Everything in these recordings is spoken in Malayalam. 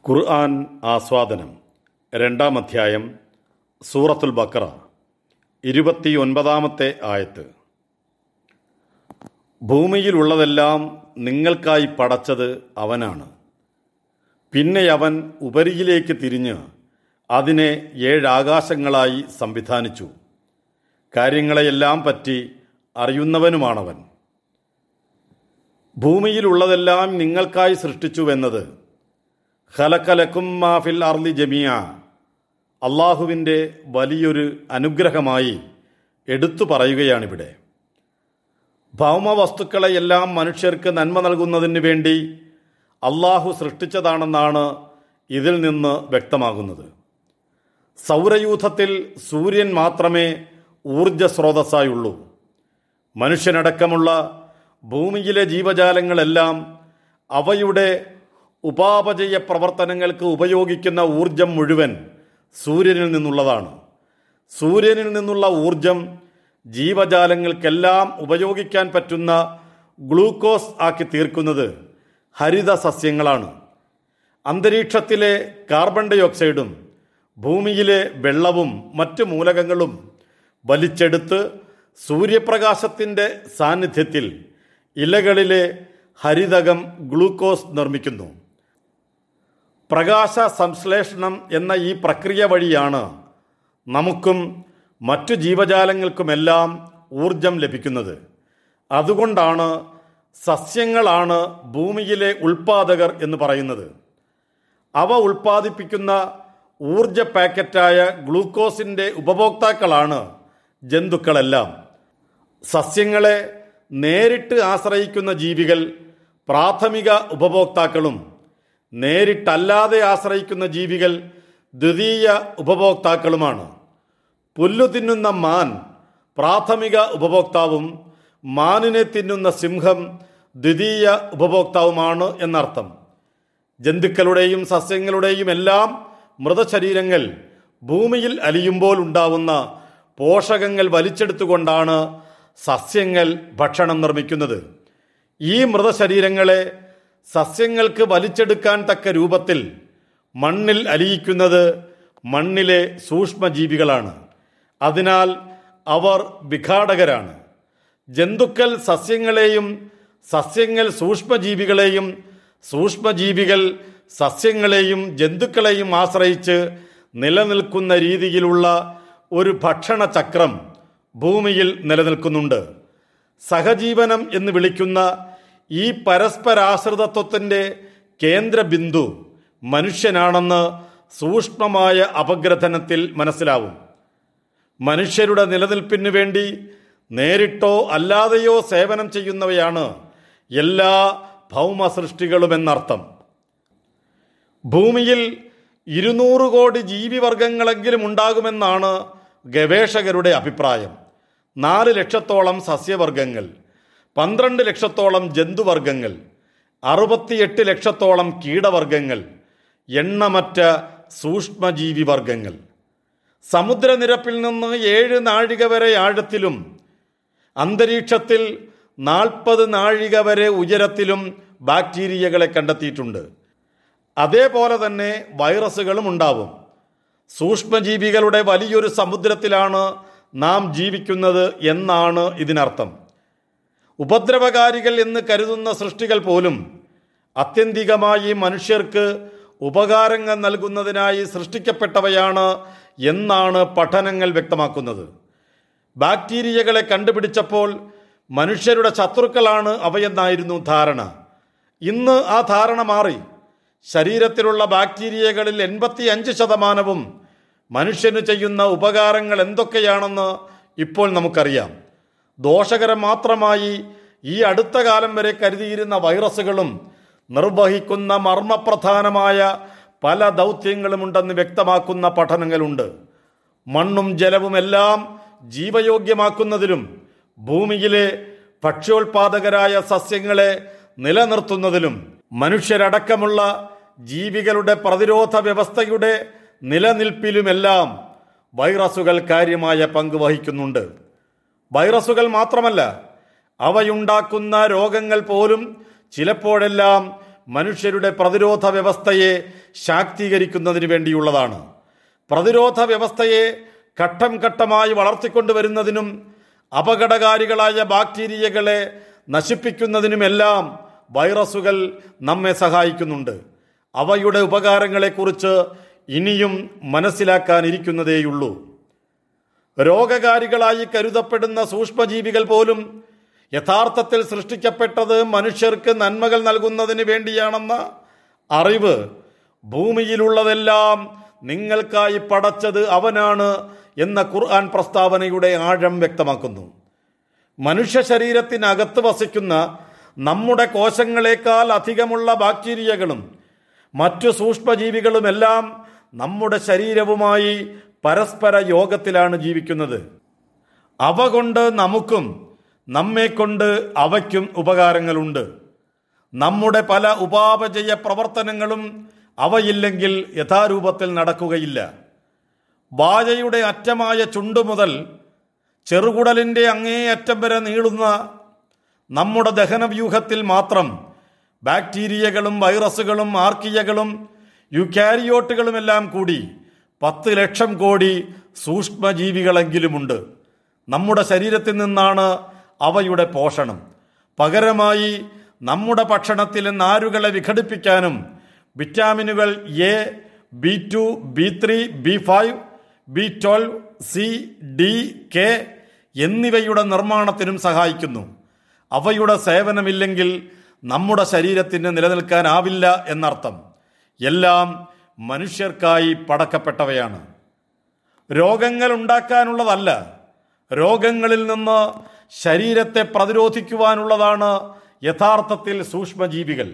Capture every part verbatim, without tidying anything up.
ഖുർആൻ ആസ്വാദനം രണ്ടാം അധ്യായം സൂറത്തുൽ ബഖറ ഇരുപത്തിയൊൻപതാമത്തെ ആയത്ത്. ഭൂമിയിലുള്ളതെല്ലാം നിങ്ങൾക്കായി പടച്ചത് അവനാണ്. പിന്നെ അവൻ ഉപരിയിലേക്ക് തിരിഞ്ഞ് അതിനെ ഏഴാകാശങ്ങളായി സംവിധാനിച്ചു. കാര്യങ്ങളെയെല്ലാം പറ്റി അറിയുന്നവനുമാണവൻ. ഭൂമിയിലുള്ളതെല്ലാം നിങ്ങൾക്കായി സൃഷ്ടിച്ചുവെന്നത് ഖലഖലക്കും മാ ഫിൽ അർളി ജമിയ അള്ളാഹുവിൻ്റെ വലിയൊരു അനുഗ്രഹമായി എടുത്തു പറയുകയാണിവിടെ. ഭൗമവസ്തുക്കളെയെല്ലാം മനുഷ്യർക്ക് നന്മ നൽകുന്നതിന് വേണ്ടി അള്ളാഹു സൃഷ്ടിച്ചതാണെന്നാണ് ഇതിൽ നിന്ന് വ്യക്തമാകുന്നത്. സൗരയൂഥത്തിൽ സൂര്യൻ മാത്രമേ ഊർജ സ്രോതസ്സായുള്ളൂ. മനുഷ്യനടക്കമുള്ള ഭൂമിയിലെ ജീവജാലങ്ങളെല്ലാം അവയുടെ ഉപാപചയ പ്രവർത്തനങ്ങൾക്ക് ഉപയോഗിക്കുന്ന ഊർജം മുഴുവൻ സൂര്യനിൽ നിന്നുള്ളതാണ്. സൂര്യനിൽ നിന്നുള്ള ഊർജം ജീവജാലങ്ങൾക്കെല്ലാം ഉപയോഗിക്കാൻ പറ്റുന്ന ഗ്ലൂക്കോസ് ആക്കി തീർക്കുന്നത് ഹരിത സസ്യങ്ങളാണ്. അന്തരീക്ഷത്തിലെ കാർബൺ ഡൈ ഓക്സൈഡും ഭൂമിയിലെ വെള്ളവും മറ്റ് മൂലകങ്ങളും വലിച്ചെടുത്ത് സൂര്യപ്രകാശത്തിൻ്റെ സാന്നിധ്യത്തിൽ ഇലകളിലെ ഹരിതകം ഗ്ലൂക്കോസ് നിർമ്മിക്കുന്നു. പ്രകാശ സംശ്ലേഷണം എന്ന ഈ പ്രക്രിയ വഴിയാണ് നമുക്കും മറ്റു ജീവജാലങ്ങൾക്കുമെല്ലാം ഊർജം ലഭിക്കുന്നത്. അതുകൊണ്ടാണ് സസ്യങ്ങളാണ് ഭൂമിയിലെ ഉൽപ്പാദകർ എന്ന് പറയുന്നത്. അവ ഉൽപ്പാദിപ്പിക്കുന്ന ഊർജ പാക്കറ്റായ ഗ്ലൂക്കോസിൻ്റെ ഉപഭോക്താക്കളാണ് ജന്തുക്കളെല്ലാം. സസ്യങ്ങളെ നേരിട്ട് ആശ്രയിക്കുന്ന ജീവികൾ പ്രാഥമിക ഉപഭോക്താക്കളും നേരിട്ടല്ലാതെ ആശ്രയിക്കുന്ന ജീവികൾ ദ്വിതീയ ഉപഭോക്താക്കളുമാണ്. പുല്ലു തിന്നുന്ന മാൻ പ്രാഥമിക ഉപഭോക്താവും മാനിനെ തിന്നുന്ന സിംഹം ദ്വിതീയ ഉപഭോക്താവുമാണ് എന്നർത്ഥം. ജന്തുക്കളുടെയും സസ്യങ്ങളുടെയും എല്ലാം മൃതശരീരങ്ങൾ ഭൂമിയിൽ അലിയുമ്പോൾ ഉണ്ടാവുന്ന പോഷകങ്ങൾ വലിച്ചെടുത്തുകൊണ്ടാണ് സസ്യങ്ങൾ ഭക്ഷണം നിർമ്മിക്കുന്നത്. ഈ മൃതശരീരങ്ങളെ സസ്യങ്ങൾക്ക് വലിച്ചെടുക്കാൻ തക്ക രൂപത്തിൽ മണ്ണിൽ അലിയിക്കുന്നത് മണ്ണിലെ സൂക്ഷ്മജീവികളാണ്. അതിനാൽ അവർ വിഘാടകരാണ്. ജന്തുക്കൾ സസ്യങ്ങളെയും സസ്യങ്ങൾ സൂക്ഷ്മജീവികളെയും സൂക്ഷ്മജീവികൾ സസ്യങ്ങളെയും ജന്തുക്കളെയും ആശ്രയിച്ച് നിലനിൽക്കുന്ന രീതിയിലുള്ള ഒരു ഭക്ഷണ ചക്രം ഭൂമിയിൽ നിലനിൽക്കുന്നുണ്ട്. സഹജീവനം എന്ന് വിളിക്കുന്ന ഈ പരസ്പരാശ്രിതത്വത്തിൻ്റെ കേന്ദ്രബിന്ദു മനുഷ്യനാണെന്ന് സൂക്ഷ്മമായ അപഗ്രഥനത്തിൽ മനസ്സിലാവും. മനുഷ്യരുടെ നിലനിൽപ്പിന് വേണ്ടി നേരിട്ടോ അല്ലാതെയോ സേവനം ചെയ്യുന്നവയാണ് എല്ലാ ഭൗമ സൃഷ്ടികളുമെന്നർത്ഥം. ഭൂമിയിൽ ഇരുന്നൂറ് കോടി ജീവിവർഗങ്ങളെങ്കിലും ഉണ്ടാകുമെന്നാണ് ഗവേഷകരുടെ അഭിപ്രായം. നാല് ലക്ഷത്തോളം സസ്യവർഗങ്ങൾ, പന്ത്രണ്ട് ലക്ഷത്തോളം ജന്തുവർഗങ്ങൾ, അറുപത്തിയെട്ട് ലക്ഷത്തോളം കീടവർഗങ്ങൾ, എണ്ണമറ്റ സൂക്ഷ്മജീവി വർഗങ്ങൾ. സമുദ്രനിരപ്പിൽ നിന്ന് ഏഴ് നാഴിക വരെ ആഴത്തിലും അന്തരീക്ഷത്തിൽ നാൽപ്പത് നാഴിക വരെ ഉയരത്തിലും ബാക്ടീരിയകളെ കണ്ടെത്തിയിട്ടുണ്ട്. അതേപോലെ തന്നെ വൈറസുകളും ഉണ്ടാവും. സൂക്ഷ്മജീവികളുടെ വലിയൊരു സമുദ്രത്തിലാണ് നാം ജീവിക്കുന്നത് എന്നാണ് ഇതിനർത്ഥം. ഉപദ്രവകാരികൾ എന്ന് കരുതുന്ന സൃഷ്ടികൾ പോലും ആത്യന്തികമായി മനുഷ്യർക്ക് ഉപകാരങ്ങൾ നൽകുന്നതിനായി സൃഷ്ടിക്കപ്പെട്ടവയാണ് എന്നാണ് പഠനങ്ങൾ വ്യക്തമാക്കുന്നത്. ബാക്ടീരിയകളെ കണ്ടുപിടിച്ചപ്പോൾ മനുഷ്യരുടെ ശത്രുക്കളാണ് അവയെന്നായിരുന്നു ധാരണ. ഇന്ന് ആ ധാരണ മാറി. ശരീരത്തിലുള്ള ബാക്ടീരിയകളിൽ എൺപത്തി അഞ്ച് ശതമാനവും മനുഷ്യന് ചെയ്യുന്ന ഉപകാരങ്ങൾ എന്തൊക്കെയാണെന്ന് ഇപ്പോൾ നമുക്കറിയാം. ദോഷകരം മാത്രമായി ഈ അടുത്ത കാലം വരെ കരുതിയിരുന്ന വൈറസുകളും നിർവഹിക്കുന്ന മർമ്മപ്രധാനമായ പല ദൗത്യങ്ങളുമുണ്ടെന്ന് വ്യക്തമാക്കുന്ന പഠനങ്ങളുണ്ട്. മണ്ണും ജലവുമെല്ലാം ജീവയോഗ്യമാക്കുന്നതിലും ഭൂമിയിലെ ഭക്ഷ്യോൽപാദകരായ സസ്യങ്ങളെ നിലനിർത്തുന്നതിലും മനുഷ്യരടക്കമുള്ള ജീവികളുടെ പ്രതിരോധ വ്യവസ്ഥയുടെ നിലനിൽപ്പിലുമെല്ലാം വൈറസുകൾ കാര്യമായ പങ്ക് വഹിക്കുന്നുണ്ട്. വൈറസുകൾ മാത്രമല്ല, അവയുണ്ടാക്കുന്ന രോഗങ്ങൾ പോലും ചിലപ്പോഴെല്ലാം മനുഷ്യരുടെ പ്രതിരോധ വ്യവസ്ഥയെ ശാക്തീകരിക്കുന്നതിന് വേണ്ടിയുള്ളതാണ്. പ്രതിരോധ വ്യവസ്ഥയെ ഘട്ടം ഘട്ടമായി വളർത്തിക്കൊണ്ടുവരുന്നതിനും അപകടകാരികളായ ബാക്ടീരിയകളെ നശിപ്പിക്കുന്നതിനുമെല്ലാം വൈറസുകൾ നമ്മെ സഹായിക്കുന്നുണ്ട്. അവയുടെ ഉപകാരങ്ങളെക്കുറിച്ച് ഇനിയും മനസ്സിലാക്കാനിരിക്കുന്നതേയുള്ളൂ. രോഗകാരികളായി കരുതപ്പെടുന്ന സൂക്ഷ്മജീവികൾ പോലും യഥാർത്ഥത്തിൽ സൃഷ്ടിക്കപ്പെട്ടത് മനുഷ്യർക്ക് നന്മകൾ നൽകുന്നതിന് വേണ്ടിയാണെന്ന അറിവ് ഭൂമിയിലുള്ളതെല്ലാം നിങ്ങൾക്കായി പടച്ചത് അവനാണ് എന്ന ഖുർആൻ പ്രസ്താവനയുടെ ആഴം വ്യക്തമാക്കുന്നു. മനുഷ്യ ശരീരത്തിനകത്ത് വസിക്കുന്ന നമ്മുടെ കോശങ്ങളെക്കാൾ അധികമുള്ള ബാക്ടീരിയകളും മറ്റു സൂക്ഷ്മജീവികളുമെല്ലാം നമ്മുടെ ശരീരവുമായി പരസ്പര യോഗത്തിലാണ് ജീവിക്കുന്നത്. അവ കൊണ്ട് നമുക്കും നമ്മെക്കൊണ്ട് അവയ്ക്കും ഉപകാരങ്ങളുണ്ട്. നമ്മുടെ പല ഉപാപചയ പ്രവർത്തനങ്ങളും അവയില്ലെങ്കിൽ യഥാരൂപത്തിൽ നടക്കുകയില്ല. വായയുടെ അറ്റമായ ചുണ്ടു മുതൽ ചെറുകുടലിൻ്റെ അങ്ങേയറ്റം വരെ നീളുന്ന നമ്മുടെ ദഹനവ്യൂഹത്തിൽ മാത്രം ബാക്ടീരിയകളും വൈറസുകളും ആർക്കിയകളും യുക്കാരിയോട്ടുകളുമെല്ലാം കൂടി പത്ത് ലക്ഷം കോടി സൂക്ഷ്മജീവികളെങ്കിലുമുണ്ട്. നമ്മുടെ ശരീരത്തിൽ നിന്നാണ് അവയുടെ പോഷണം. പകരമായി നമ്മുടെ ഭക്ഷണത്തിലെ നാരുകളെ വിഘടിപ്പിക്കാനും വിറ്റാമിനുകൾ A, B two, B three, B five, B twelve, C, D, K എന്നിവയുടെ നിർമ്മാണത്തിനും സഹായിക്കുന്നു. അവയുടെ സേവനമില്ലെങ്കിൽ നമ്മുടെ ശരീരത്തിന് നിലനിൽക്കാനാവില്ല എന്നർത്ഥം. എല്ലാം മനുഷ്യർക്കായി പടക്കപ്പെട്ടവയാണ്. രോഗങ്ങൾ ഉണ്ടാക്കാനുള്ളതല്ല, രോഗങ്ങളിൽ നിന്ന് ശരീരത്തെ പ്രതിരോധിക്കുവാനുള്ളതാണ് യഥാർത്ഥത്തിൽ സൂക്ഷ്മജീവികൾ.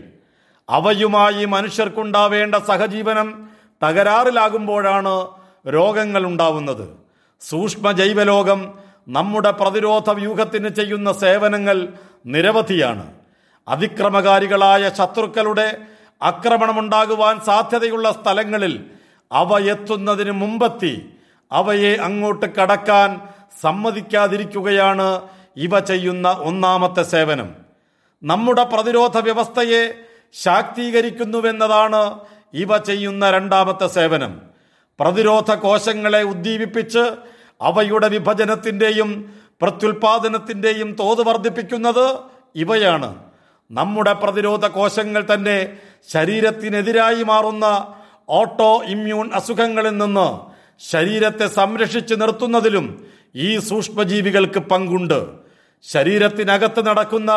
അവയുമായി മനുഷ്യർക്കുണ്ടാവേണ്ട സഹജീവനം തകരാറിലാകുമ്പോഴാണ് രോഗങ്ങൾ ഉണ്ടാവുന്നത്. സൂക്ഷ്മ ജൈവലോകം നമ്മുടെ പ്രതിരോധ വ്യൂഹത്തിന് ചെയ്യുന്ന സേവനങ്ങൾ നിരവധിയാണ്. അതിക്രമകാരികളായ ശത്രുക്കളുടെ ആക്രമണമുണ്ടാകുവാൻ സാധ്യതയുള്ള സ്ഥലങ്ങളിൽ അവ എത്തുന്നതിന് മുമ്പെത്തി അവയെ അങ്ങോട്ട് കടക്കാൻ സമ്മതിക്കാതിരിക്കുകയാണ് ഇവ ചെയ്യുന്ന ഒന്നാമത്തെ സേവനം. നമ്മുടെ പ്രതിരോധ വ്യവസ്ഥയെ ശാക്തീകരിക്കുന്നുവെന്നതാണ് ഇവ ചെയ്യുന്ന രണ്ടാമത്തെ സേവനം. പ്രതിരോധ കോശങ്ങളെ ഉദ്ദീപിപ്പിച്ച് അവയുടെ വിഭജനത്തിൻ്റെയും പ്രത്യുൽപാദനത്തിൻ്റെയും തോത് വർദ്ധിപ്പിക്കുന്നത് ഇവയാണ്. നമ്മുടെ പ്രതിരോധ കോശങ്ങൾ തന്നെ ശരീരത്തിനെതിരായി മാറുന്ന ഓട്ടോ ഇമ്മ്യൂൺ അസുഖങ്ങളിൽ നിന്ന് ശരീരത്തെ സംരക്ഷിച്ച് നിർത്തുന്നതിലും ഈ സൂക്ഷ്മജീവികൾക്ക് പങ്കുണ്ട്. ശരീരത്തിനകത്ത് നടക്കുന്ന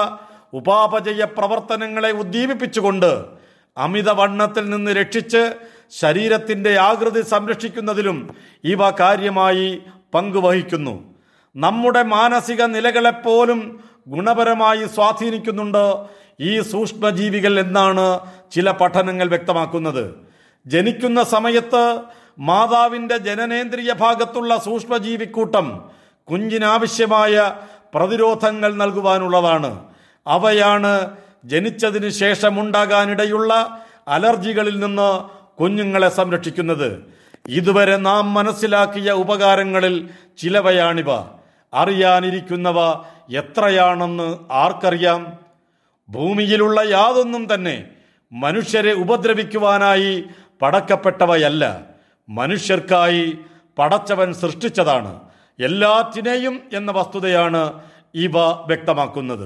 ഉപാപചയ പ്രവർത്തനങ്ങളെ ഉദ്ദീപിപ്പിച്ചുകൊണ്ട് അമിതവണ്ണത്തിൽ നിന്ന് രക്ഷിച്ച് ശരീരത്തിൻ്റെ ആകൃതി സംരക്ഷിക്കുന്നതിലും ഇവ കാര്യമായി പങ്കുവഹിക്കുന്നു. നമ്മുടെ മാനസിക നിലകളെപ്പോലും ഗുണപരമായി സ്വാധീനിക്കുന്നുണ്ട് ഈ സൂക്ഷ്മജീവികൾ എന്നാണ് ചില പഠനങ്ങൾ വ്യക്തമാക്കുന്നത്. ജനിക്കുന്ന സമയത്ത് മാതാവിൻ്റെ ജനനേന്ദ്രിയ ഭാഗത്തുള്ള സൂക്ഷ്മജീവിക്കൂട്ടം കുഞ്ഞിനാവശ്യമായ പ്രതിരോധങ്ങൾ നൽകുവാനുള്ളതാണ്. അവയാണ് ജനിച്ചതിന് ശേഷം ഉണ്ടാകാനിടയുള്ള അലർജികളിൽ നിന്ന് കുഞ്ഞുങ്ങളെ സംരക്ഷിക്കുന്നത്. ഇതുവരെ നാം മനസ്സിലാക്കിയ ഉപകാരങ്ങളിൽ ചിലവയാണിവ. അറിയാനിരിക്കുന്നവ എത്രയാണെന്ന് ആർക്കറിയാം? ഭൂമിയിലുള്ള യാതൊന്നും തന്നെ മനുഷ്യരെ ഉപദ്രവിക്കുവാനായി പടക്കപ്പെട്ടവയല്ല, മനുഷ്യർക്കായി പടച്ചവൻ സൃഷ്ടിച്ചതാണ്. എല്ലാറ്റിനെയും എന്ന വസ്തുതയാണ് ഇവ വ്യക്തമാക്കുന്നത്.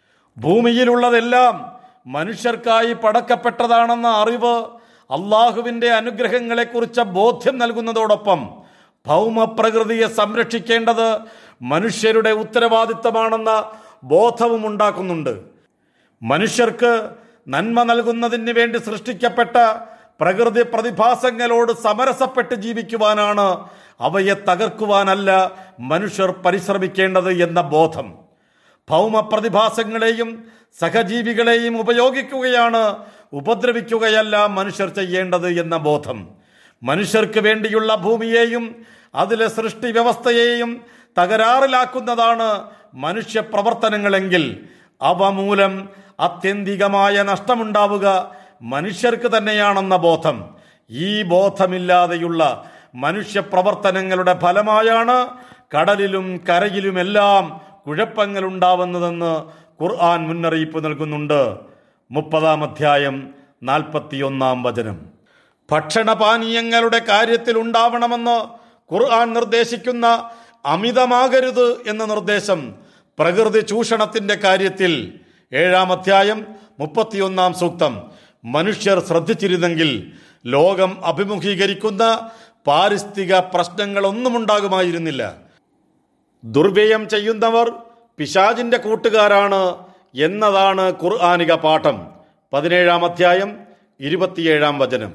ഭൂമിയിലുള്ളതെല്ലാം മനുഷ്യർക്കായി പടക്കപ്പെട്ടതാണെന്ന അറിവ് അള്ളാഹുവിൻ്റെ അനുഗ്രഹങ്ങളെക്കുറിച്ച് ബോധ്യം നൽകുന്നതോടൊപ്പം ഭൗമപ്രകൃതിയെ സംരക്ഷിക്കേണ്ടത് മനുഷ്യരുടെ ഉത്തരവാദിത്തമാണെന്ന ബോധവും ഉണ്ടാക്കുന്നുണ്ട്. മനുഷ്യർക്ക് നന്മ നൽകുന്നതിന് വേണ്ടി സൃഷ്ടിക്കപ്പെട്ട പ്രകൃതി പ്രതിഭാസങ്ങളോട് സമരസപ്പെട്ട് ജീവിക്കുവാനാണ്, അവയെ തകർക്കുവാനല്ല മനുഷ്യർ പരിശ്രമിക്കേണ്ടത് എന്ന ബോധം. ഭൗമ പ്രതിഭാസങ്ങളെയും സഹജീവികളെയും ഉപയോഗിക്കുകയാണ്, ഉപദ്രവിക്കുകയല്ല മനുഷ്യർ ചെയ്യേണ്ടത് എന്ന ബോധം. മനുഷ്യർക്ക് വേണ്ടിയുള്ള ഭൂമിയെയും അതിലെ സൃഷ്ടി വ്യവസ്ഥയെയും തകരാറിലാക്കുന്നതാണ് മനുഷ്യ പ്രവർത്തനങ്ങളെങ്കിൽ അവ മൂലം ആത്യന്തികമായ നഷ്ടമുണ്ടാവുക മനുഷ്യർക്ക് തന്നെയാണെന്ന ബോധം. ഈ ബോധമില്ലാതെയുള്ള മനുഷ്യ പ്രവർത്തനങ്ങളുടെ ഫലമായാണ് കടലിലും കരയിലുമെല്ലാം കുഴപ്പങ്ങൾ ഉണ്ടാവുന്നതെന്ന് ഖുർആൻ മുന്നറിയിപ്പ് നൽകുന്നുണ്ട്. മുപ്പതാം അധ്യായം നാൽപ്പത്തിയൊന്നാം വചനം. ഭക്ഷണപാനീയങ്ങളുടെ കാര്യത്തിൽ ഉണ്ടാവണമെന്ന് ഖുർആൻ നിർദ്ദേശിക്കുന്ന അമിതമാകരുത് എന്ന നിർദ്ദേശം പ്രകൃതി ചൂഷണത്തിൻ്റെ കാര്യത്തിൽ ഏഴാം അധ്യായം മുപ്പത്തിയൊന്നാം സൂക്തം മനുഷ്യർ ശ്രദ്ധിച്ചിരുന്നെങ്കിൽ ലോകം അഭിമുഖീകരിക്കുന്ന പാരിസ്ഥിതിക പ്രശ്നങ്ങളൊന്നും ഉണ്ടാകുമായിരുന്നില്ല. ദുർവ്യയം ചെയ്യുന്നവർ പിശാചിൻ്റെ കൂട്ടുകാരാണ് എന്നതാണ് ഖുർആനിക പാഠം. പതിനേഴാം അധ്യായം ഇരുപത്തിയേഴാം വചനം.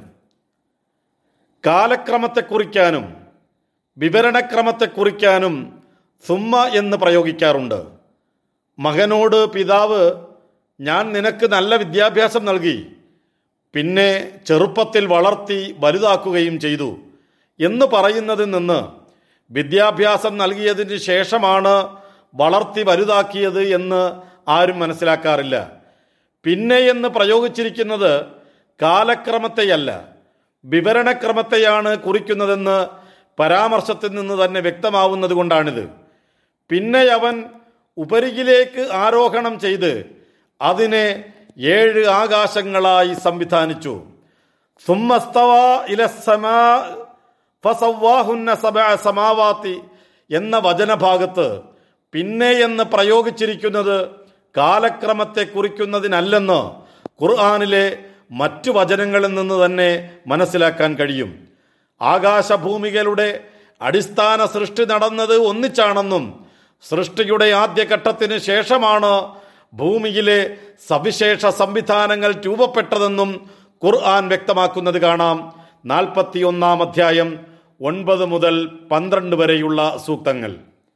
കാലക്രമത്തെ കുറിക്കാനും വിവരണക്രമത്തെ കുറിക്കാനും സുമ്മ എന്ന് പ്രയോഗിക്കാറുണ്ട്. മകനോട് പിതാവ് ഞാൻ നിനക്ക് നല്ല വിദ്യാഭ്യാസം നൽകി, പിന്നെ ചെറുപ്പത്തിൽ വളർത്തി വലുതാക്കുകയും ചെയ്തു എന്ന് പറയുന്നതിൽ നിന്ന് വിദ്യാഭ്യാസം നൽകിയതിന് ശേഷമാണ് വളർത്തി വലുതാക്കിയത് എന്ന് ആരും മനസ്സിലാക്കാറില്ല. പിന്നെ എന്ന് പ്രയോഗിച്ചിരിക്കുന്നത് കാലക്രമത്തെയല്ല, വിവരണക്രമത്തെയാണ് കുറിക്കുന്നതെന്ന് പരാമർശത്തിൽ നിന്ന് തന്നെ വ്യക്തമാവുന്നത് കൊണ്ടാണിത്. പിന്നെ അവൻ ഉപരിയിലേക്ക് ആരോഹണം ചെയ്ത് അതിനെ ഏഴ് ആകാശങ്ങളായി സംവിധാനിച്ചു. സുമ്മസ്തവാ ഇലസ്സമാ ഫസവ്വാഹുന്ന സബഅ സമാവാതി എന്ന വചനഭാഗത്ത് പിന്നെ എന്ന് പ്രയോഗിച്ചിരിക്കുന്നത് കാലക്രമത്തെ കുറിക്കുന്നതിനല്ലെന്ന് ഖുർആനിലെ മറ്റു വചനങ്ങളിൽ നിന്ന് തന്നെ മനസ്സിലാക്കാൻ കഴിയും. ആകാശഭൂമികളുടെ അടിസ്ഥാന സൃഷ്ടി നടന്നത് ഒന്നിച്ചാണെന്നും സൃഷ്ടിയുടെ ആദ്യഘട്ടത്തിന് ശേഷമാണ് ഭൂമിയിലെ സവിശേഷ സംവിധാനങ്ങൾ രൂപപ്പെട്ടതെന്നും ഖുർആൻ വ്യക്തമാക്കുന്നത് കാണാം. നാൽപ്പത്തി ഒന്നാം അധ്യായം ഒൻപത് മുതൽ പന്ത്രണ്ട് വരെയുള്ള സൂക്തങ്ങൾ.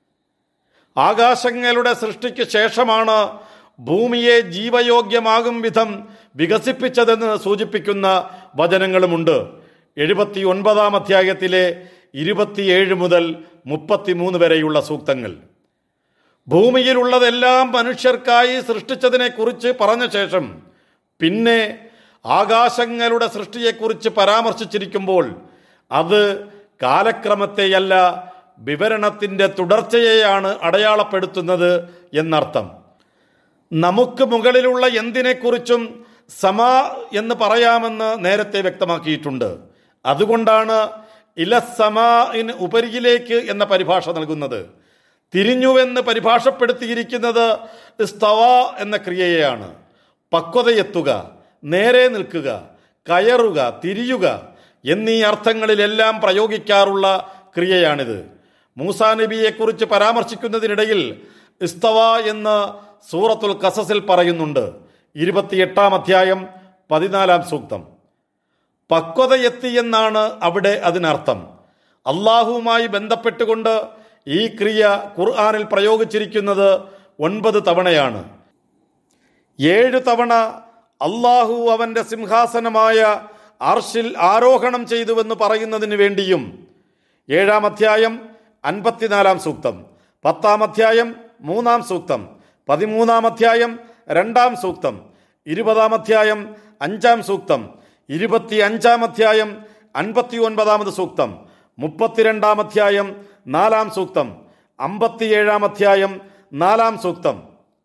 ആകാശങ്ങളുടെ സൃഷ്ടിക്ക് ശേഷമാണ് ഭൂമിയെ ജീവയോഗ്യമാകും വിധം വികസിപ്പിച്ചതെന്ന് സൂചിപ്പിക്കുന്ന വചനങ്ങളുമുണ്ട്. എഴുപത്തി ഒൻപതാം അധ്യായത്തിലെ ഇരുപത്തിയേഴ് മുതൽ മുപ്പത്തിമൂന്ന് വരെയുള്ള സൂക്തങ്ങൾ. ഭൂമിയിലുള്ളതെല്ലാം മനുഷ്യർക്കായി സൃഷ്ടിച്ചതിനെക്കുറിച്ച് പറഞ്ഞ ശേഷം പിന്നെ ആകാശങ്ങളുടെ സൃഷ്ടിയെക്കുറിച്ച് പരാമർശിച്ചിരിക്കുമ്പോൾ അത് കാലക്രമത്തെയല്ല, വിവരണത്തിൻ്റെ തുടർച്ചയെയാണ് അടയാളപ്പെടുത്തുന്നത് എന്നർത്ഥം. നമുക്ക് മുകളിലുള്ള എന്തിനെക്കുറിച്ചും സമാ എന്ന് പറയാമെന്ന് നേരത്തെ വ്യക്തമാക്കിയിട്ടുണ്ട്. അതുകൊണ്ടാണ് ഇലസമാഇന് ഉപരിയിലേക്ക് എന്ന പരിഭാഷ നൽകുന്നത്. തിരിഞ്ഞുവെന്ന് പരിഭാഷപ്പെടുത്തിയിരിക്കുന്നത് ഇസ്തവ എന്ന ക്രിയയെയാണ്. പക്വതയെത്തുക, നേരെ നിൽക്കുക, കയറുക, തിരിയുക എന്നീ അർത്ഥങ്ങളിലെല്ലാം പ്രയോഗിക്കാറുള്ള ക്രിയയാണിത്. മൂസാ നബിയെക്കുറിച്ച് പരാമർശിക്കുന്നതിനിടയിൽ ഇസ്തവ എന്ന് സൂറത്തുൽ ഖസസിൽ പറയുന്നുണ്ട്. ഇരുപത്തിയെട്ടാം അധ്യായം പതിനാലാം സൂക്തം. പക്വതയെത്തി എന്നാണ് അവിടെ അതിനർത്ഥം. അള്ളാഹുവുമായി ബന്ധപ്പെട്ടുകൊണ്ട് ഈ ക്രിയ ഖുർആനിൽ പ്രയോഗിച്ചിരിക്കുന്നത് ഒൻപത് തവണയാണ്. ഏഴ് തവണ അള്ളാഹു അവൻ്റെ സിംഹാസനമായ അർശിൽ ആരോഹണം ചെയ്തുവെന്ന് പറയുന്നതിന് വേണ്ടിയും ഏഴാം അധ്യായം അൻപത്തിനാലാം സൂക്തം, പത്താം അധ്യായം മൂന്നാം സൂക്തം, പതിമൂന്നാം അധ്യായം രണ്ടാം സൂക്തം, ഇരുപതാം അധ്യായം അഞ്ചാം സൂക്തം, ഇരുപത്തി അഞ്ചാം അധ്യായം അൻപത്തി ഒൻപതാമത് സൂക്തം, മുപ്പത്തിരണ്ടാം അധ്യായം നാലാം സൂക്തം, അമ്പത്തിയേഴാം അധ്യായം നാലാം സൂക്തം.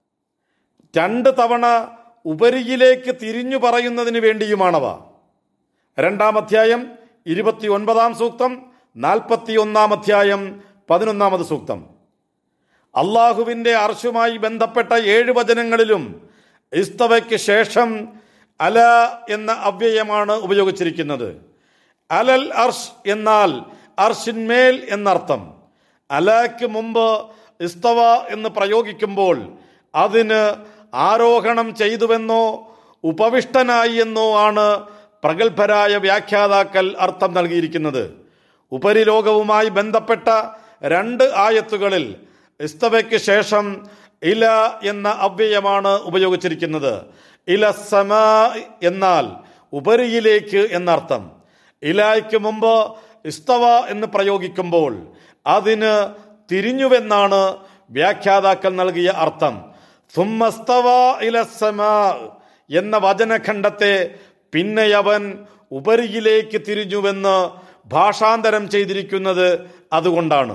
രണ്ട് തവണ ഉപരിയിലേക്ക് തിരിഞ്ഞു പറയുന്നതിന് വേണ്ടിയുമാണവ. രണ്ടാം അധ്യായം ഇരുപത്തി ഒൻപതാം സൂക്തം, നാൽപ്പത്തി ഒന്നാം അധ്യായം പതിനൊന്നാമത് സൂക്തം. അള്ളാഹുവിൻ്റെ അർശുമായി ബന്ധപ്പെട്ട ഏഴ് വചനങ്ങളിലും ഇസ്തവയ്ക്ക് ശേഷം അല എന്ന അവ്യയമാണ് ഉപയോഗിച്ചിരിക്കുന്നത്. അലൽ അർഷ് എന്നാൽ അർഷിന്മേൽ എന്നർത്ഥം. അലയ്ക്ക് മുമ്പ് ഇസ്തവ എന്ന് പ്രയോഗിക്കുമ്പോൾ അതിന് ആരോഹണം ചെയ്തുവെന്നോ ഉപവിഷ്ടനായി എന്നോ ആണ് പ്രഗത്ഭരായ വ്യാഖ്യാതാക്കൾ അർത്ഥം നൽകിയിരിക്കുന്നത്. ഉപരിലോകവുമായി ബന്ധപ്പെട്ട രണ്ട് ആയത്തുകളിൽ ഇസ്തവയ്ക്ക് ശേഷം ഇല എന്ന അവ്യയമാണ് ഉപയോഗിച്ചിരിക്കുന്നത്. ഇല സമാ എന്നാൽ ഉപരിയിലേക്ക് എന്നർത്ഥം. ഇലായ്ക്ക് മുമ്പ് ഇസ്തവ എന്ന് പ്രയോഗിക്കുമ്പോൾ അതിന് തിരിഞ്ഞുവെന്നാണ് വ്യാഖ്യാതാക്കൾ നൽകിയ അർത്ഥം. സുമ്മസ്തവ ഇല സമാ എന്ന വചനഖണ്ഡത്തെ പിന്നെ അവൻ ഉപരിയിലേക്ക് തിരിഞ്ഞുവെന്ന് ഭാഷാന്തരം ചെയ്തിരിക്കുന്നത് അതുകൊണ്ടാണ്.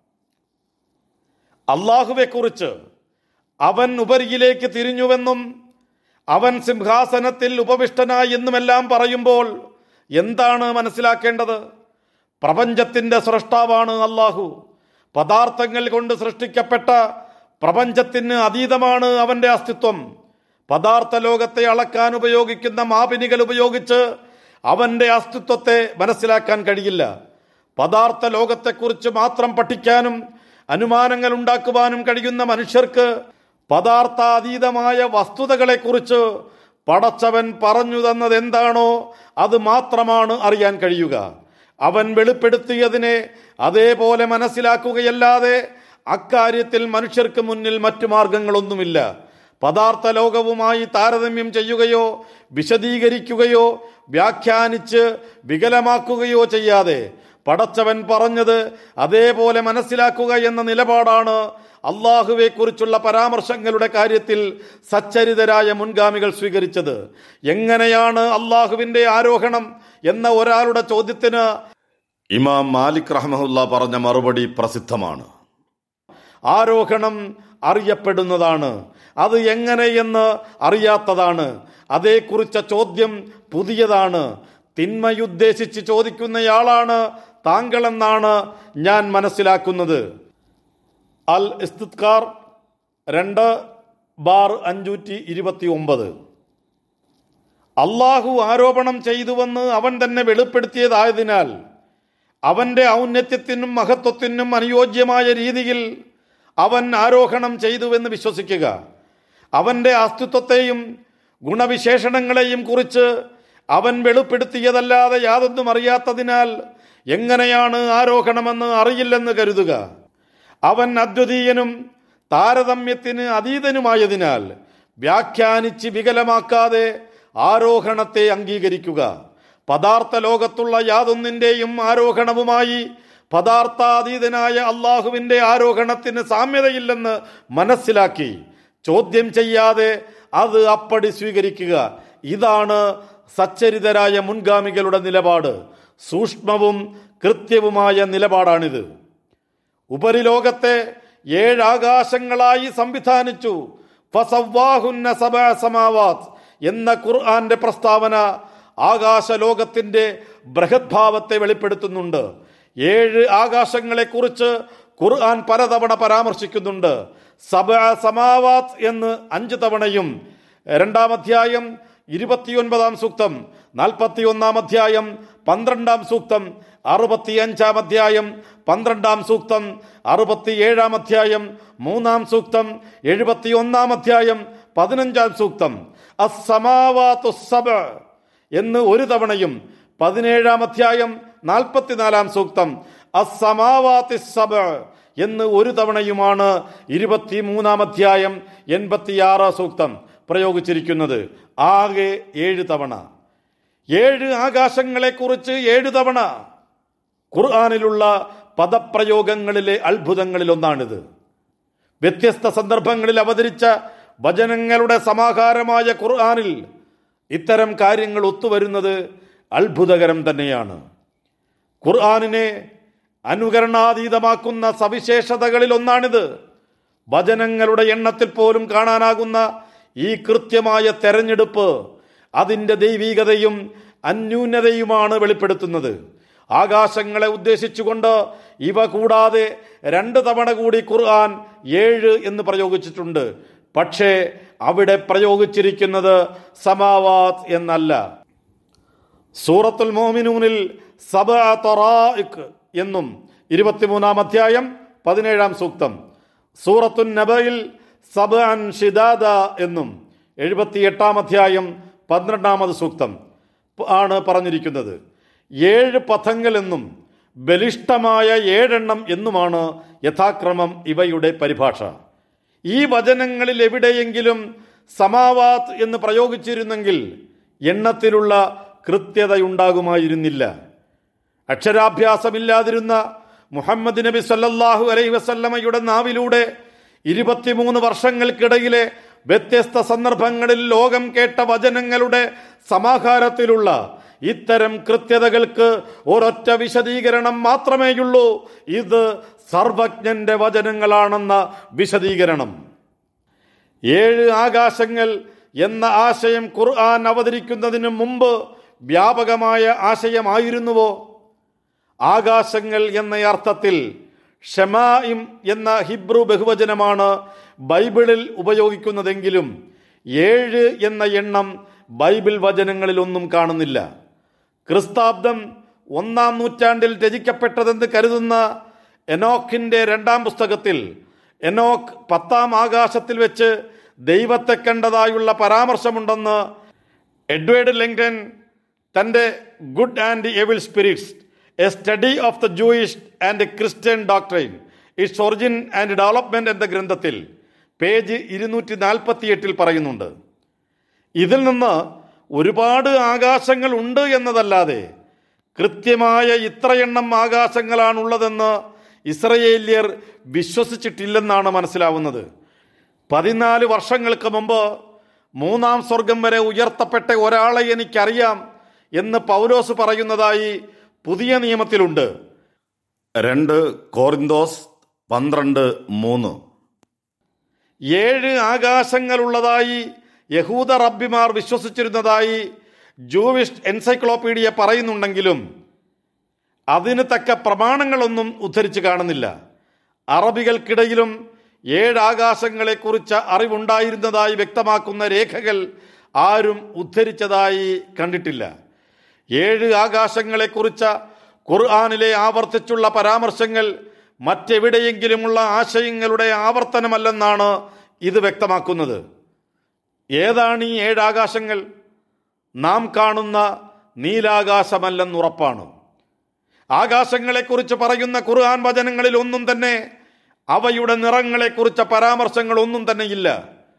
അള്ളാഹുവെക്കുറിച്ച് അവൻ ഉപരിയിലേക്ക് തിരിഞ്ഞുവെന്നും അവൻ സിംഹാസനത്തിൽ ഉപവിഷ്ടനായി എന്നുമെല്ലാം പറയുമ്പോൾ എന്താണ് മനസ്സിലാക്കേണ്ടത്? പ്രപഞ്ചത്തിൻ്റെ സൃഷ്ടാവാണ് അള്ളാഹു. പദാർത്ഥങ്ങൾ കൊണ്ട് സൃഷ്ടിക്കപ്പെട്ട പ്രപഞ്ചത്തിന് അതീതമാണ് അവൻ്റെ അസ്തിത്വം. പദാർത്ഥ ലോകത്തെ അളക്കാൻ ഉപയോഗിക്കുന്ന മാപിനികൾ ഉപയോഗിച്ച് അവൻ്റെ അസ്തിത്വത്തെ മനസ്സിലാക്കാൻ കഴിയില്ല. പദാർത്ഥ ലോകത്തെക്കുറിച്ച് മാത്രം പഠിക്കാനും അനുമാനങ്ങൾ ഉണ്ടാക്കുവാനും കഴിയുന്ന മനുഷ്യർക്ക് പദാർത്ഥാതീതമായ വസ്തുതകളെക്കുറിച്ച് പടച്ചവൻ പറഞ്ഞു തന്നത് എന്താണോ അത് മാത്രമാണ് അറിയാൻ കഴിയുക. അവൻ വെളിപ്പെടുത്തിയതിനെ അതേപോലെ മനസ്സിലാക്കുകയല്ലാതെ അക്കാര്യത്തിൽ മനുഷ്യർക്ക് മുന്നിൽ മറ്റു മാർഗങ്ങളൊന്നുമില്ല. പദാർത്ഥ ലോകവുമായി താരതമ്യം ചെയ്യുകയോ വിശദീകരിക്കുകയോ വ്യാഖ്യാനിച്ച് വികലമാക്കുകയോ ചെയ്യാതെ പടച്ചവൻ പറഞ്ഞത് അതേപോലെ മനസ്സിലാക്കുക എന്ന നിലപാടാണ് അള്ളാഹുവെക്കുറിച്ചുള്ള പരാമർശങ്ങളുടെ കാര്യത്തിൽ സച്ചരിതരായ മുൻഗാമികൾ സ്വീകരിച്ചത്. എങ്ങനെയാണ് അള്ളാഹുവിൻ്റെ ആരോഹണം എന്ന ഒരാളുടെ ചോദ്യത്തിന് ഇമാം മാലിക് റഹ്മഹുല്ല പറഞ്ഞ മറുപടി പ്രസിദ്ധമാണ്. ആരോഹണം അറിയപ്പെടുന്നതാണ്, അത് എങ്ങനെയെന്ന് അറിയാത്തതാണ്. അതേക്കുറിച്ച ചോദ്യം പുതിയതാണ്. തിന്മയുദ്ദേശിച്ച് ചോദിക്കുന്നയാളാണ് താങ്കളെന്നാണ് ഞാൻ മനസ്സിലാക്കുന്നത്. അൽ ഇസ്തിദ്കാർ രണ്ട് ബാർ അഞ്ഞൂറ്റി ഇരുപത്തി ഒമ്പത്. അള്ളാഹു ആരോപണം ചെയ്തുവെന്ന് അവൻ തന്നെ വെളിപ്പെടുത്തിയതായതിനാൽ അവൻ്റെ ഔന്നത്യത്തിനും മഹത്വത്തിനും അനുയോജ്യമായ രീതിയിൽ അവൻ ആരോഹണം ചെയ്തുവെന്ന് വിശ്വസിക്കുക. അവൻ്റെ അസ്തിത്വത്തെയും ഗുണവിശേഷണങ്ങളെയും കുറിച്ച് അവൻ വെളിപ്പെടുത്തിയതല്ലാതെ യാതൊന്നും അറിയാത്തതിനാൽ എങ്ങനെയാണ് ആരോഹണമെന്ന് അറിയില്ലെന്ന് കരുതുക. അവൻ അദ്വിതീയനും താരതമ്യത്തിന് അതീതനുമായതിനാൽ വ്യാഖ്യാനിച്ച് വികലമാക്കാതെ ആരോഹണത്തെ അംഗീകരിക്കുക. പദാർത്ഥ ലോകത്തുള്ള യാതൊന്നിൻ്റെയും ആരോഹണവുമായി പദാർത്ഥാതീതനായ അള്ളാഹുവിൻ്റെ ആരോഹണത്തിന് സാമ്യതയില്ലെന്ന് മനസ്സിലാക്കി ചോദ്യം ചെയ്യാതെ അത് അപ്പടി സ്വീകരിക്കുക. ഇതാണ് സച്ചരിതരായ മുൻഗാമികളുടെ നിലപാട്. സൂക്ഷ്മവും കൃത്യവുമായ നിലപാടാണിത്. ഉപരിലോകത്തെ ഏഴാകാശങ്ങളായി സംവിധാനിച്ചു. ഫസവ്വാഹുന്ന സബഅ സമാവാത്ത് എന്ന ഖുർആന്റെ പ്രസ്താവന ആകാശലോകത്തിൻ്റെ ബൃഹദ്ഭാവത്തെ വെളിപ്പെടുത്തുന്നുണ്ട്. ഏഴ് ആകാശങ്ങളെക്കുറിച്ച് ഖുർആൻ പലതവണ പരാമർശിക്കുന്നുണ്ട്. സബഅ സമാവാത്ത് എന്ന് അഞ്ച് തവണയും രണ്ടാം അധ്യായം ഇരുപത്തിയൊൻപതാം സൂക്തം, നാൽപ്പത്തി ഒന്നാം അധ്യായം പന്ത്രണ്ടാം സൂക്തം, അറുപത്തി അഞ്ചാം അധ്യായം പന്ത്രണ്ടാം സൂക്തം, അറുപത്തി ഏഴാം അധ്യായം മൂന്നാം സൂക്തം, എഴുപത്തി ഒന്നാം അധ്യായം പതിനഞ്ചാം സൂക്തം. അസ്സമാവാതു സബഅ എന്ന് ഒരു തവണയും പതിനേഴാം അധ്യായം നാൽപ്പത്തിനാലാം സൂക്തം അസ്സമാവാതി സബഅ എന്ന് ഒരു തവണയുമാണ് ഇരുപത്തി മൂന്നാം അധ്യായം എൺപത്തിയാറ് സൂക്തം പ്രയോഗിച്ചിരിക്കുന്നത്. ആകെ ഏഴ് തവണ. ഏഴ് ആകാശങ്ങളെക്കുറിച്ച് ഏഴ് തവണ. ഖുർആനിലുള്ള പദപ്രയോഗങ്ങളിലെ അത്ഭുതങ്ങളിലൊന്നാണിത്. വ്യത്യസ്ത സന്ദർഭങ്ങളിൽ അവതരിച്ച വചനങ്ങളുടെ സമാഹാരമായ ഖുർആനിൽ ഇത്തരം കാര്യങ്ങൾ ഒത്തുവരുന്നത് അത്ഭുതകരം തന്നെയാണ്. ഖുർആനിനെ അനുകരണാതീതമാക്കുന്ന സവിശേഷതകളിൽ ഒന്നാണിത്. വചനങ്ങളുടെ എണ്ണത്തിൽ പോലും കാണാനാകുന്ന ഈ കൃത്യമായ തെരഞ്ഞെടുപ്പ് അതിൻ്റെ ദൈവീകതയും അന്യൂനതയുമാണ് വെളിപ്പെടുത്തുന്നത്. ആകാശങ്ങളെ ഉദ്ദേശിച്ചുകൊണ്ട് ഇവ കൂടാതെ രണ്ട് തവണ കൂടി ഖുർആൻ ഏഴ് എന്ന് പ്രയോഗിച്ചിട്ടുണ്ട്. പക്ഷേ അവിടെ പ്രയോഗിച്ചിരിക്കുന്നത് സമാവാത്ത് എന്നല്ല. സൂറത്തുൽ മുഅ്മിനൂനിൽ സബഅ തറായിഖ് എന്നും ഇരുപത്തിമൂന്നാം അധ്യായം പതിനേഴാം സൂക്തം, സൂറത്തുൻ നബയിൽ സബഅൻ ഷിദാദ എന്നും എഴുപത്തിയെട്ടാം അധ്യായം പന്ത്രണ്ടാമത് സൂക്തം ആണ് പറഞ്ഞിരിക്കുന്നത്. ഏഴ് പഥങ്ങൾ എന്നും ബലിഷ്ഠമായ ഏഴെണ്ണം എന്നുമാണ് യഥാക്രമം ഇവയുടെ പരിഭാഷ. ഈ വചനങ്ങളിൽ എവിടെയെങ്കിലും സമാവാത്ത് എന്ന് പ്രയോഗിച്ചിരുന്നെങ്കിൽ എണ്ണത്തിലുള്ള കൃത്യതയുണ്ടാകുമായിരുന്നില്ല. അക്ഷരാഭ്യാസമില്ലാതിരുന്ന മുഹമ്മദ് നബി സല്ലല്ലാഹു അലൈഹി വസല്ലമയുടെ നാവിലൂടെ ഇരുപത്തിമൂന്ന് വർഷങ്ങൾക്കിടയിലെ വ്യത്യസ്ത സന്ദർഭങ്ങളിൽ ലോകം കേട്ട വചനങ്ങളുടെ സമാഹാരത്തിലുള്ള ഇത്തരം കൃത്യതകൾക്ക് ഒരൊറ്റ വിശദീകരണം മാത്രമേയുള്ളൂ. ഇത് സർവജ്ഞന്റെ വചനങ്ങളാണെന്ന വിശദീകരണം. ഏഴ് ആകാശങ്ങൾ എന്ന ആശയം ഖുർആൻ അവതരിക്കുന്നതിന് മുമ്പ് വ്യാപകമായ ആശയമായിരുന്നുവോ? ആകാശങ്ങൾ എന്ന അർത്ഥത്തിൽ ഷമായിം എന്ന ഹിബ്രു ബഹുവചനമാണ് ബൈബിളിൽ ഉപയോഗിക്കുന്നതെങ്കിലും ഏഴ് എന്ന എണ്ണം ബൈബിൾ വചനങ്ങളിലൊന്നും കാണുന്നില്ല. ക്രിസ്താബ്ദം ഒന്നാം നൂറ്റാണ്ടിൽ രചിക്കപ്പെട്ടതെന്ന് കരുതുന്ന എനോക്കിൻ്റെ രണ്ടാം പുസ്തകത്തിൽ എനോക്ക് പത്താം ആകാശത്തിൽ വെച്ച് ദൈവത്തെ കണ്ടതായുള്ള പരാമർശമുണ്ടെന്ന് എഡ്വേർഡ് ലെങ്ടൺ തൻ്റെ good and evil spirits, a study of the Jewish and Christian doctrine, its origin and development എന്ന ഗ്രന്ഥത്തിൽ പേജ് ഇരുന്നൂറ്റി നാൽപ്പത്തി എട്ടിൽ പറയുന്നുണ്ട്. ഇതിൽ നിന്ന് ഒരുപാട് ആകാശങ്ങൾ ഉണ്ട് എന്നതല്ലാതെ കൃത്യമായ ഇത്രയെണ്ണം ആകാശങ്ങളാണുള്ളതെന്ന് ഇസ്രയേല്യർ വിശ്വസിച്ചിട്ടില്ലെന്നാണ് മനസ്സിലാവുന്നത്. പതിനാല് വർഷങ്ങൾക്ക് മുമ്പ് മൂന്നാം സ്വർഗം വരെ ഉയർത്തപ്പെട്ട ഒരാളെ എനിക്കറിയാം എന്ന് പൗലോസ് പറയുന്നതായി പുതിയ നിയമത്തിലുണ്ട്. രണ്ട് കോറിന്തോസ് പന്ത്രണ്ട് മൂന്ന്. ഏഴ് ആകാശങ്ങളുള്ളതായി യഹൂദ റബ്ബിമാർ വിശ്വസിച്ചിരുന്നതായി ജൂവിഷ് എൻസൈക്ലോപീഡിയ പറയുന്നുണ്ടെങ്കിലും അതിന് തക്ക പ്രമാണങ്ങളൊന്നും ഉദ്ധരിച്ച് കാണുന്നില്ല. അറബികൾക്കിടയിലും ഏഴ് ആകാശങ്ങളെക്കുറിച്ച് അറിവുണ്ടായിരുന്നതായി വ്യക്തമാക്കുന്ന രേഖകൾ ആരും ഉദ്ധരിച്ചതായി കണ്ടിട്ടില്ല. ഏഴ് ആകാശങ്ങളെക്കുറിച്ച് ഖുർആനിലെ ആവർത്തിച്ചുള്ള പരാമർശങ്ങൾ മറ്റെവിടെയെങ്കിലുമുള്ള ആശയങ്ങളുടെ ആവർത്തനമല്ലെന്നാണ് ഇത് വ്യക്തമാക്കുന്നത്. ഏതാണ് ഈ ഏഴ് ആകാശങ്ങൾ? നാം കാണുന്ന നീലാകാശമല്ലെന്നുറപ്പാണ്. ആകാശങ്ങളെക്കുറിച്ച് പറയുന്ന ഖുർആൻ വചനങ്ങളിൽ ഒന്നും തന്നെ അവയുടെ നിറങ്ങളെക്കുറിച്ച പരാമർശങ്ങൾ ഒന്നും തന്നെയില്ല.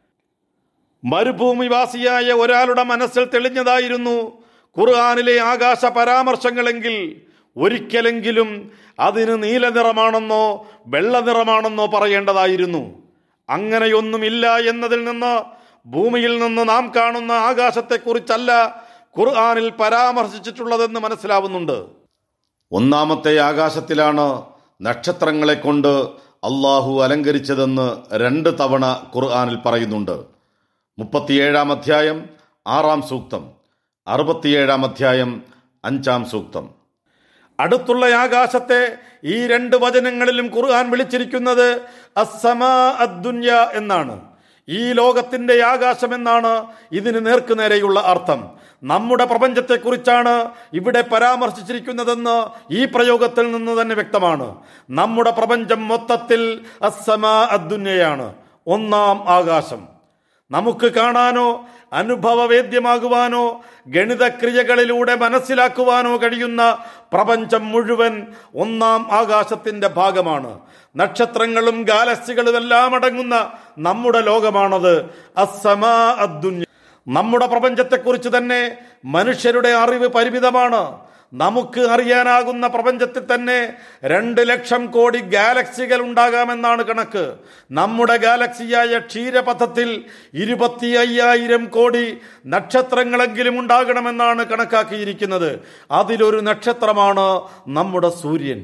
മരുഭൂമിവാസിയായ ഒരാളുടെ മനസ്സിൽ തെളിഞ്ഞതായിരുന്നു ഖുർആനിലെ ആകാശ പരാമർശങ്ങളെങ്കിൽ ഒരിക്കലെങ്കിലും അതിന് നീല നിറമാണെന്നോ വെള്ള നിറമാണെന്നോ പറയേണ്ടതായിരുന്നു. അങ്ങനെയൊന്നുമില്ല എന്നതിൽ നിന്ന് ഭൂമിയിൽ നിന്ന് നാം കാണുന്ന ആകാശത്തെക്കുറിച്ചല്ല ഖുർആനിൽ പരാമർശിച്ചിട്ടുള്ളതെന്ന് മനസ്സിലാവുന്നുണ്ട്. ഒന്നാമത്തെ ആകാശത്തിലാണ് നക്ഷത്രങ്ങളെ കൊണ്ട് അള്ളാഹു അലങ്കരിച്ചതെന്ന് രണ്ട് തവണ ഖുർആനിൽ പറയുന്നുണ്ട്. മുപ്പത്തിയേഴാം അധ്യായം ആറാം സൂക്തം, അറുപത്തിയേഴാം അധ്യായം അഞ്ചാം സൂക്തം. അടുത്തുള്ള ആകാശത്തെ ഈ രണ്ട് വചനങ്ങളിലും ഖുർആൻ വിളിച്ചിരിക്കുന്നത് അസ്സമാ അദ്ദുന്യ എന്നാണ്. ഈ ലോകത്തിൻ്റെ ആകാശം എന്നാണ് ഇതിന് നേർക്കുനേരെയുള്ള അർത്ഥം. നമ്മുടെ പ്രപഞ്ചത്തെക്കുറിച്ചാണ് ഇവിടെ പരാമർശിച്ചിരിക്കുന്നതെന്ന് ഈ പ്രയോഗത്തിൽ നിന്ന് തന്നെ വ്യക്തമാണ്. നമ്മുടെ പ്രപഞ്ചം മൊത്തത്തിൽ അസ്സമാ അദ്ദുന്യയാണ്, ഒന്നാം ആകാശം. നമുക്ക് കാണാനോ അനുഭവവേദ്യമാകുവാനോ ഗണിതക്രിയകളിലൂടെ മനസ്സിലാക്കുവാനോ കഴിയുന്ന പ്രപഞ്ചം മുഴുവൻ ഒന്നാം ആകാശത്തിൻ്റെ ഭാഗമാണ്. നക്ഷത്രങ്ങളും ഗാലക്സികളും എല്ലാം അടങ്ങുന്ന നമ്മുടെ ലോകമാണത് അസ്സമാ അദ്ദുന്യ. നമ്മുടെ പ്രപഞ്ചത്തെക്കുറിച്ച് തന്നെ മനുഷ്യരുടെ അറിവ് പരിമിതമാണ്. നമുക്ക് അറിയാനാകുന്ന പ്രപഞ്ചത്തിൽ തന്നെ രണ്ട് ലക്ഷം കോടി ഗാലക്സികൾ ഉണ്ടാകാമെന്നാണ് കണക്ക്. നമ്മുടെ ഗാലക്സിയായ ക്ഷീരപഥത്തിൽ ഇരുപത്തി അയ്യായിരം കോടി നക്ഷത്രങ്ങളെങ്കിലും ഉണ്ടാകണമെന്നാണ് കണക്കാക്കിയിരിക്കുന്നത്. അതിലൊരു നക്ഷത്രമാണ് നമ്മുടെ സൂര്യൻ.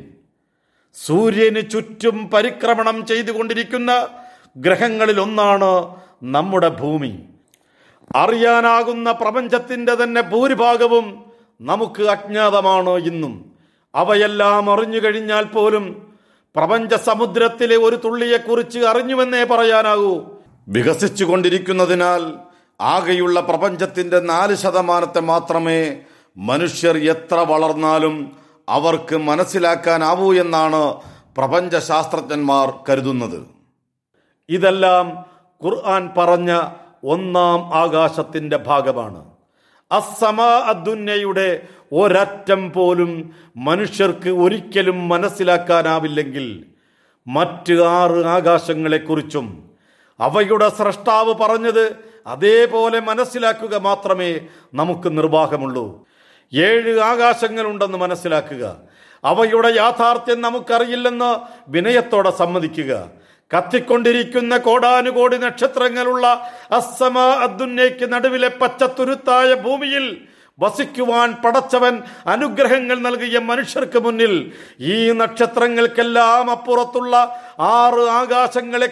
സൂര്യന് ചുറ്റും പരിക്രമണം ചെയ്തുകൊണ്ടിരിക്കുന്ന ഗ്രഹങ്ങളിൽ ഒന്നാണ് നമ്മുടെ ഭൂമി. അറിയാനാകുന്ന പ്രപഞ്ചത്തിൻ്റെ തന്നെ ഭൂരിഭാഗവും നമുക്ക് അജ്ഞാതമാണ് ഇന്നും. അവയെല്ലാം അറിഞ്ഞു കഴിഞ്ഞാൽ പോലും പ്രപഞ്ച സമുദ്രത്തിലെ ഒരു തുള്ളിയെക്കുറിച്ച് അറിഞ്ഞുവെന്നേ പറയാനാകൂ. വികസിച്ചു കൊണ്ടിരിക്കുന്നതിനാൽ ആകെയുള്ള പ്രപഞ്ചത്തിൻ്റെ നാല് ശതമാനത്തെ മാത്രമേ മനുഷ്യർ എത്ര വളർന്നാലും അവർക്ക് മനസ്സിലാക്കാനാവൂ എന്നാണ് പ്രപഞ്ച ശാസ്ത്രജ്ഞന്മാർ കരുതുന്നത്. ഇതെല്ലാം ഖുർആൻ പറഞ്ഞ ഒന്നാം ആകാശത്തിൻ്റെ ഭാഗമാണ്. അസ്സമാ അദ്ദുന്യയുടെ ഒരറ്റം പോലും മനുഷ്യർക്ക് ഒരിക്കലും മനസ്സിലാക്കാനാവില്ലെങ്കിൽ മറ്റ് ആറ് ആകാശങ്ങളെക്കുറിച്ചും അവയുടെ സ്രഷ്ടാവ് പറഞ്ഞത് അതേപോലെ മനസ്സിലാക്കുക മാത്രമേ നമുക്ക് നിർവാഹമുള്ളൂ. ഏഴ് ആകാശങ്ങളുണ്ടെന്ന് മനസ്സിലാക്കുക. അവയുടെ യാഥാർത്ഥ്യം നമുക്കറിയില്ലെന്ന് വിനയത്തോടെ സമ്മതിക്കുക. കത്തിക്കൊണ്ടിരിക്കുന്ന കോടാനുകോടി നക്ഷത്രങ്ങളുള്ള അസ്സമാ അദ്ദുന്യയ്ക്ക് നടുവിലെ പച്ചത്തുരുത്തായ ഭൂമിയിൽ വസിക്കുവാൻ പടച്ചവൻ അനുഗ്രഹങ്ങൾ നൽകിയ മനുഷ്യർക്ക് മുന്നിൽ ഈ നക്ഷത്രങ്ങൾക്കെല്ലാം അപ്പുറത്തുള്ള ആറ്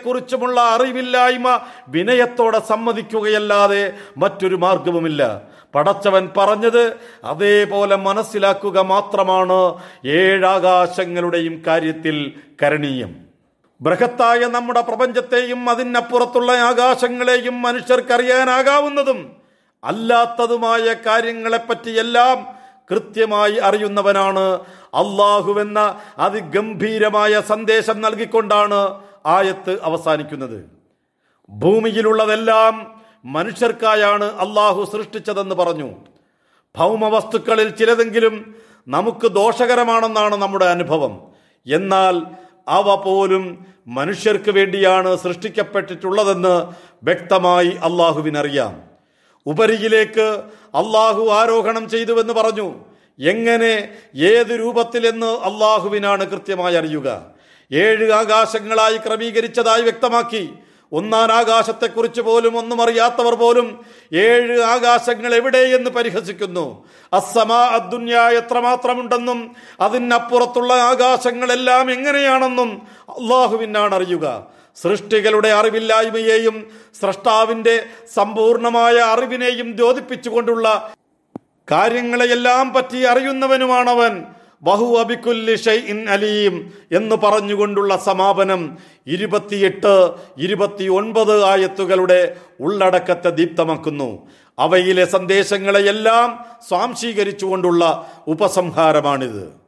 ആകാശങ്ങളെക്കുറിച്ചുമുള്ള അറിവില്ലായ്മ വിനയത്തോടെ സമ്മതിക്കുകയല്ലാതെ മറ്റൊരു മാർഗവുമില്ല. പടച്ചവൻ പറഞ്ഞത് അതേപോലെ മനസ്സിലാക്കുക മാത്രമാണ് ഏഴാകാശങ്ങളുടെയും കാര്യത്തിൽ കരണീയം. ബൃഹത്തായ നമ്മുടെ പ്രപഞ്ചത്തെയും അതിനപ്പുറത്തുള്ള ആകാശങ്ങളെയും മനുഷ്യർക്കറിയാനാകാവുന്നതും അല്ലാത്തതുമായ കാര്യങ്ങളെപ്പറ്റിയെല്ലാം കൃത്യമായി അറിയുന്നവനാണ് അള്ളാഹുവെന്ന അതിഗംഭീരമായ സന്ദേശം നൽകിക്കൊണ്ടാണ് ആയത്ത് അവസാനിക്കുന്നത്. ഭൂമിയിലുള്ളതെല്ലാം മനുഷ്യർക്കായാണ് അള്ളാഹു സൃഷ്ടിച്ചതെന്ന് പറഞ്ഞു. ഭൗമവസ്തുക്കളിൽ ചിലതെങ്കിലും നമുക്ക് ദോഷകരമാണെന്നാണ് നമ്മുടെ അനുഭവം. എന്നാൽ അവ പോലും മനുഷ്യർക്ക് വേണ്ടിയാണ് സൃഷ്ടിക്കപ്പെട്ടിട്ടുള്ളതെന്ന് വ്യക്തമായി അള്ളാഹുവിനറിയാം. ഉപരിയിലേക്ക് അള്ളാഹു ആരോഹണം ചെയ്തുവെന്ന് പറഞ്ഞു. എങ്ങനെ, ഏത് രൂപത്തിലെന്ന് അള്ളാഹുവിനാണ് കൃത്യമായി അറിയുക. ഏഴ് ആകാശങ്ങളായി ക്രമീകരിച്ചതായി വ്യക്തമാക്കി. ഒന്നാം ആകാശത്തെക്കുറിച്ച് പോലും ഒന്നും അറിയാത്തവർ പോലും ഏഴ് ആകാശങ്ങൾ എവിടെയെന്ന് പരിഹസിക്കുന്നു. അസ്സമാ അദ്ദുന്യ എത്രമാത്രമുണ്ടെന്നും അതിനപ്പുറത്തുള്ള ആകാശങ്ങളെല്ലാം എങ്ങനെയാണെന്നും അള്ളാഹുവിനാണ് അറിയുക. സൃഷ്ടികളുടെ അറിവില്ലായ്മയെയും സ്രഷ്ടാവിൻ്റെ സമ്പൂർണമായ അറിവിനെയും ദ്യോതിപ്പിച്ചുകൊണ്ടുള്ള കാര്യങ്ങളെയെല്ലാം പറ്റി അറിയുന്നവനുമാണവൻ. വഹുവ ബികുല്ലി ഷൈഇൻ അലീം എന്ന് പറഞ്ഞുകൊണ്ടുള്ള സമാപനം ഇരുപത്തിയെട്ട് ഇരുപത്തി ഒൻപത് ആയത്തുകളുടെ ഉള്ളടക്കത്തെ ദീപ്തമാക്കുന്നു. അവയിലെ സന്ദേശങ്ങളെയെല്ലാം സ്വാംശീകരിച്ചുകൊണ്ടുള്ള ഉപസംഹാരമാണിത്.